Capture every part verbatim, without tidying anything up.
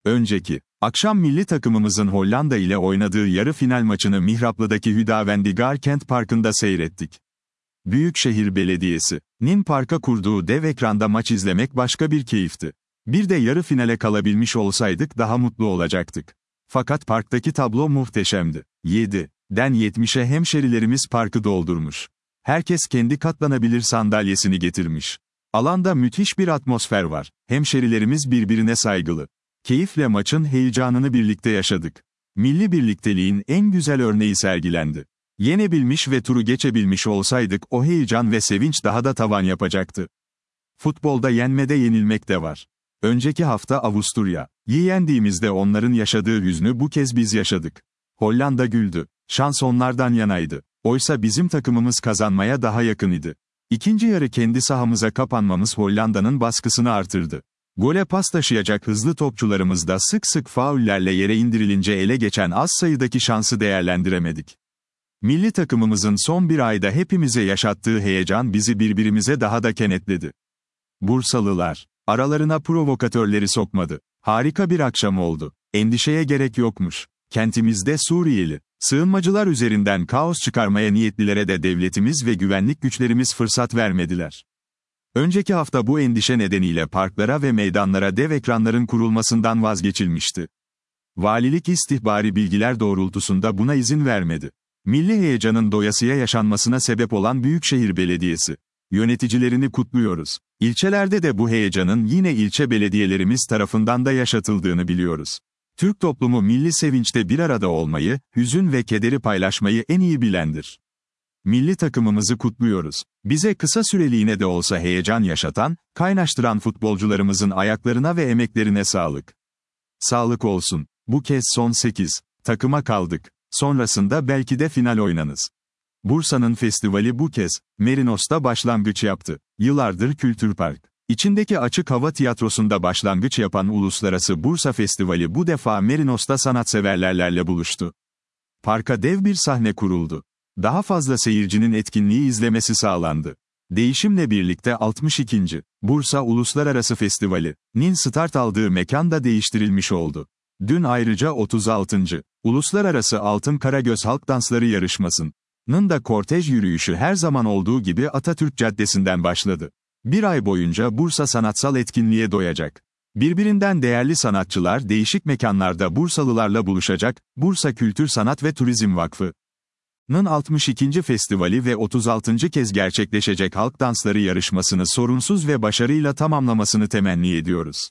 Önceki akşam milli takımımızın Hollanda ile oynadığı yarı final maçını Mihraplı'daki Hüdavendigar Kent Parkı'nda seyrettik. Büyükşehir Belediyesi'nin parka kurduğu dev ekranda maç izlemek başka bir keyifti. Bir de yarı finale kalabilmiş olsaydık daha mutlu olacaktık. Fakat parktaki tablo muhteşemdi. yediden yetmişe hemşerilerimiz parkı doldurmuş. Herkes kendi katlanabilir sandalyesini getirmiş. Alanda müthiş bir atmosfer var. Hemşerilerimiz birbirine saygılı. Keyifle maçın heyecanını birlikte yaşadık. Milli birlikteliğin en güzel örneği sergilendi. Yenebilmiş ve turu geçebilmiş olsaydık o heyecan ve sevinç daha da tavan yapacaktı. Futbolda yenmede yenilmek de var. Önceki hafta Avusturya'yı yendiğimizde onların yaşadığı hüznü bu kez biz yaşadık. Hollanda güldü. Şans onlardan yanaydı. Oysa bizim takımımız kazanmaya daha yakın idi. İkinci yarı kendi sahamıza kapanmamız Hollanda'nın baskısını artırdı. Gole pas taşıyacak hızlı topçularımız da sık sık faullerle yere indirilince ele geçen az sayıdaki şansı değerlendiremedik. Milli takımımızın son bir ayda hepimize yaşattığı heyecan bizi birbirimize daha da kenetledi. Bursalılar aralarına provokatörleri sokmadı. Harika bir akşam oldu. Endişeye gerek yokmuş. Kentimizde Suriyeli sığınmacılar üzerinden kaos çıkarmaya niyetlilere de devletimiz ve güvenlik güçlerimiz fırsat vermediler. Önceki hafta bu endişe nedeniyle parklara ve meydanlara dev ekranların kurulmasından vazgeçilmişti. Valilik istihbari bilgiler doğrultusunda buna izin vermedi. Milli heyecanın doyasıya yaşanmasına sebep olan Büyükşehir Belediyesi yöneticilerini kutluyoruz. İlçelerde de bu heyecanın yine ilçe belediyelerimiz tarafından da yaşatıldığını biliyoruz. Türk toplumu milli sevinçte bir arada olmayı, hüzün ve kederi paylaşmayı en iyi bilendir. Milli takımımızı kutluyoruz. Bize kısa süreliğine de olsa heyecan yaşatan, kaynaştıran futbolcularımızın ayaklarına ve emeklerine sağlık. Sağlık olsun. Bu kez son sekiz takıma kaldık. Sonrasında belki de final oynanız. Bursa'nın festivali bu kez Merinos'ta başlangıç yaptı. Yıllardır Kültür Park İçindeki açık hava tiyatrosunda başlangıç yapan Uluslararası Bursa Festivali bu defa Merinos'ta sanatseverlerle buluştu. Parka dev bir sahne kuruldu. Daha fazla seyircinin etkinliği izlemesi sağlandı. Değişimle birlikte altmış ikinci Bursa Uluslararası Festivali'nin start aldığı mekan da değiştirilmiş oldu. Dün ayrıca otuz altıncı Uluslararası Altın Karagöz Halk Dansları Yarışması'nın da kortej yürüyüşü her zaman olduğu gibi Atatürk Caddesi'nden başladı. Bir ay boyunca Bursa sanatsal etkinliğe doyacak. Birbirinden değerli sanatçılar değişik mekanlarda Bursalılarla buluşacak. Bursa Kültür Sanat ve Turizm Vakfı'nın altmış ikinci festivali ve otuz altıncı kez gerçekleşecek Halk Dansları Yarışması'nı sorunsuz ve başarıyla tamamlamasını temenni ediyoruz.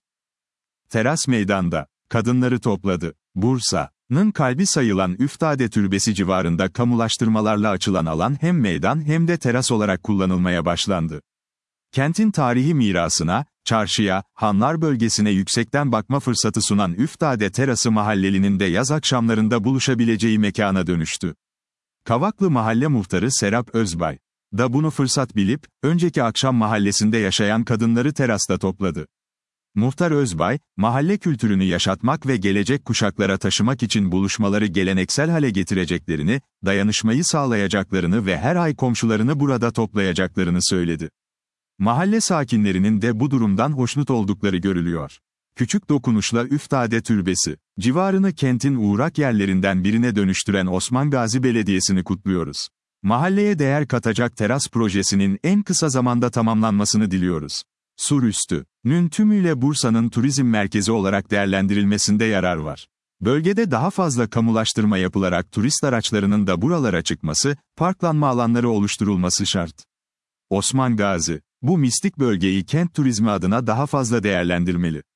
Teras meydanda kadınları topladı. Bursa'nın kalbi sayılan Üftade Türbesi civarında kamulaştırmalarla açılan alan hem meydan hem de teras olarak kullanılmaya başlandı. Kentin tarihi mirasına, çarşıya, hanlar bölgesine yüksekten bakma fırsatı sunan Üftade Terası mahallelinin de yaz akşamlarında buluşabileceği mekana dönüştü. Kavaklı Mahalle Muhtarı Serap Özbay da bunu fırsat bilip, önceki akşam mahallesinde yaşayan kadınları terasta topladı. Muhtar Özbay, mahalle kültürünü yaşatmak ve gelecek kuşaklara taşımak için buluşmaları geleneksel hale getireceklerini, dayanışmayı sağlayacaklarını ve her ay komşularını burada toplayacaklarını söyledi. Mahalle sakinlerinin de bu durumdan hoşnut oldukları görülüyor. Küçük dokunuşla Üftade Türbesi civarını kentin uğrak yerlerinden birine dönüştüren Osman Gazi Belediyesi'ni kutluyoruz. Mahalleye değer katacak teras projesinin en kısa zamanda tamamlanmasını diliyoruz. Surüstü'nün tümüyle Bursa'nın turizm merkezi olarak değerlendirilmesinde yarar var. Bölgede daha fazla kamulaştırma yapılarak turist araçlarının da buralara çıkması, parklanma alanları oluşturulması şart. Osman Gazi, bu mistik bölgeyi kent turizmi adına daha fazla değerlendirmeli.